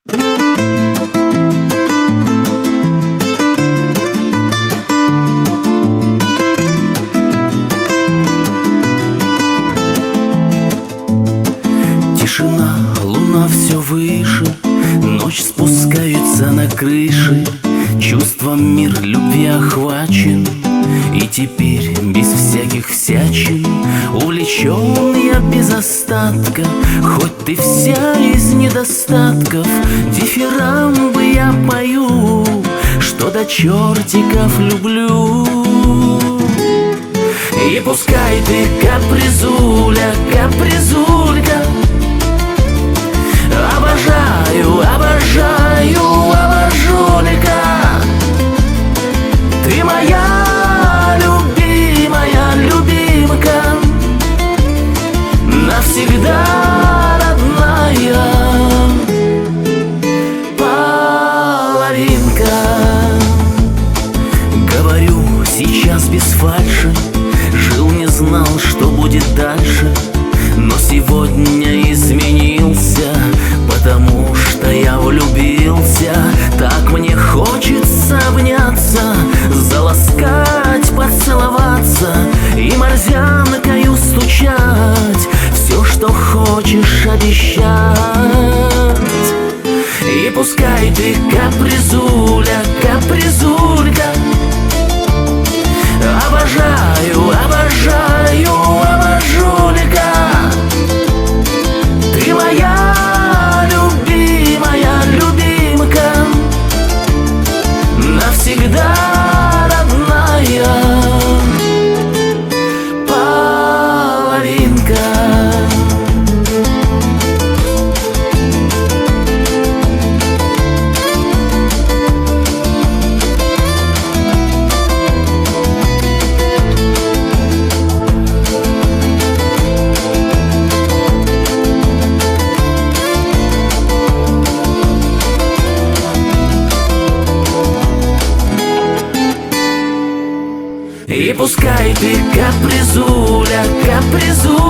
Тишина, луна все выше, ночь спускается на крыши. Чувством мир любви охвачен, и теперь без всяких всячин увлечен я без остатка. Хоть ты вся из недостатков, дифирамбы я пою, что до чертиков люблю. И пускай ты капризуля, капризулька, обожаю, обожаю, обожулика. Ты моя любимая любимка, навсегда родная половинка. Говорю сейчас без фальши, жил, не знал, что будет дальше, но сегодня изменился, потому что я влюбился. Так мне хочется обняться, заласкать, поцеловаться и морзянкою стучать, все, что хочешь, обещать. И пускай ты капризуля, капризулька, обожаю, обожаю, обожулика. Ты моя любимая любимка, навсегда родная половинка. И пускай ты капризуля, капризуля,